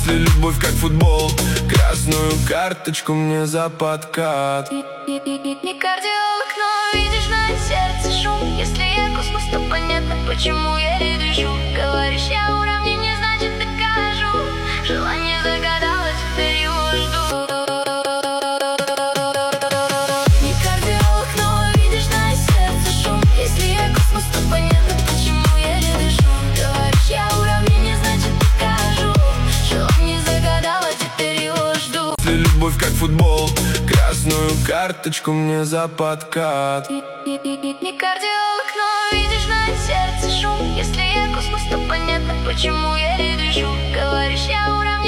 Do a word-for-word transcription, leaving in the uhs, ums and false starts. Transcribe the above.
Если любовь как футбол, красную карточку мне за подкат. Не кардиолог, но видишь на сердце шум. Если я космос, то понятно, почему я не дышу. Говоришь, я уравнение, значит докажу. Желание загадалось, теперь его жду. Не кардиолог, но видишь на сердце шум. Если я космос, то понятно, почему я не дышу. Говоришь, я уравнение, значит докажу. Желание загадалось, теперь его жду. Если любовь как футбол, красную карточку мне за подкат. Не кардиолог, но видишь на сердце шум. Если я космос, то понятно, почему я не дышу. Говоришь, я уравнение.